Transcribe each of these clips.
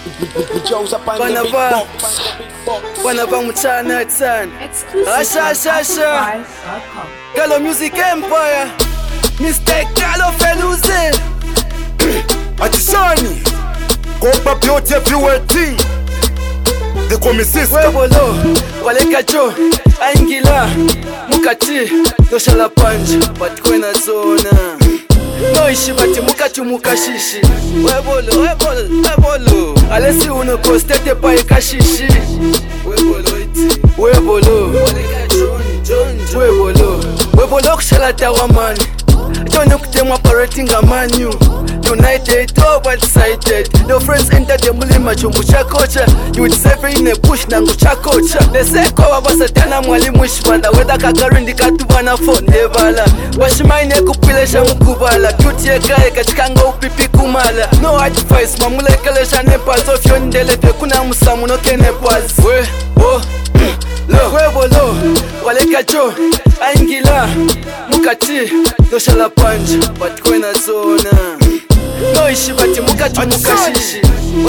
Joe's up on the big box. Wanava mchana sana. Asha Galo Music Empire. Mr. Galo Feluze. Atishani Kopa Beauty everywhere T. They call me sister. Webolo Waleka Joe Aingila Mukati Doshala Punch Batkwena Zona Noishi bati mukati mukashishi. Webolo Alesi uno kostete pa ikashishi. Webolo kushala tawa mani. Don't kutemwa operating a manu. United, over decided. Your friends enter the mulima chumbucha kocha. You would save in a push na ngucha kocha. They say kwa basatana mwalimu shibanda. Weda kakarindi katubana phone devala. Washimaine kupilesha mkubala. Beauty ekae kachikanga upipi kumala. No advice mamule kelesha nepals. Of yondele kuna musamu no ke nepals. Webolo Waleka Joe Aingila Mukati Doshala Punch Batkwena Zona Noishi bati mukati mukashishi.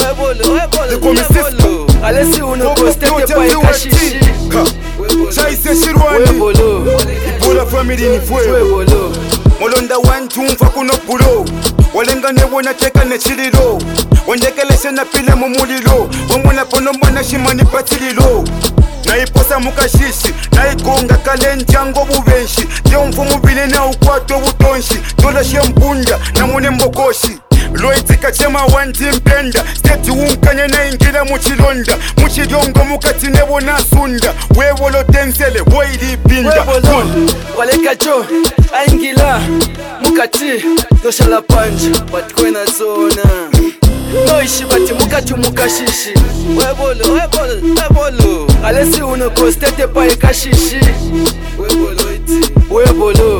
Webolo Alesi uno kostete pa ikashishi. Chaise shirwani Ipula family ni fwe Molonda wantu mfa kuno pulo. Walenga nebona teka ne chililo. Wandekeleshe na pile mumulilo. Wamuna pono mwana shimani patililo. Naiposa mukashishi, naikonga kalenjango bubenshi. Jomfu mubile na ukwato butonshi. Dola shempunda na mune mbokoshi. Loitika chema wanti mpenda. Steti unkanye na ingila muchilonda. Muchilongo mukati nebo na sunda. Webolo tensele, woidi pinda. Webolo Waleka Joe Aingila Mukati Doshala Punch Batkwena Zona Noishi bati mukati mukashishi. Webolo Alesi uno kostete pa ikashishi. Webolo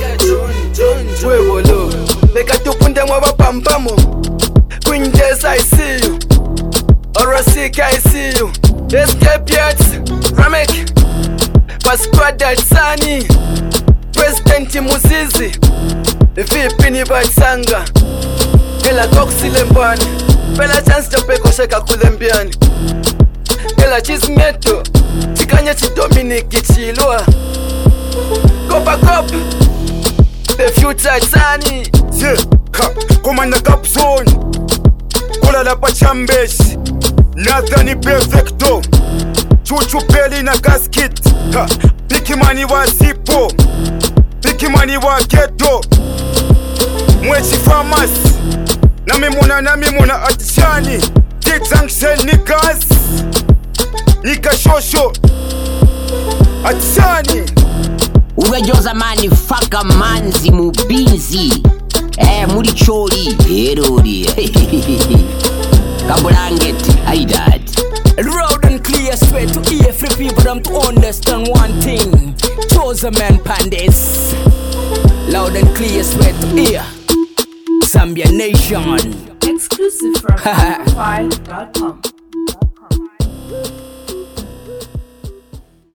Beka tupunde mwaba pampamo. Queen Jess I see you. Orosik I see you. Escape Yachts Ramek Pasquad Sani President Muzizi Vipi ni Batsanga Ela koksile mbani. Pela chance chapeko sheka kulembiani. Ela chismeto Tikanya chidominiki chilwa. Kopa The future Tani. Yeah, Komanda Gap Zone. Kola la pachambesi. Nathani perfecto. Chuchu peli na gasket. Pikimani wa zipo. Pikimani wa ghetto. Mwechi famous. Namimuna atishani. Tiksanksel nikas. Nika shosho atishani. Uwejoza mani faka manzi mubinzi. Muri chori herori. Kabulangeti haidad. Loud and clear, swear to hear free people them to understand one thing. Chosen man Pandis. Loud and clear, swear to hear. Zambia Nation. Exclusive from Spotify.com.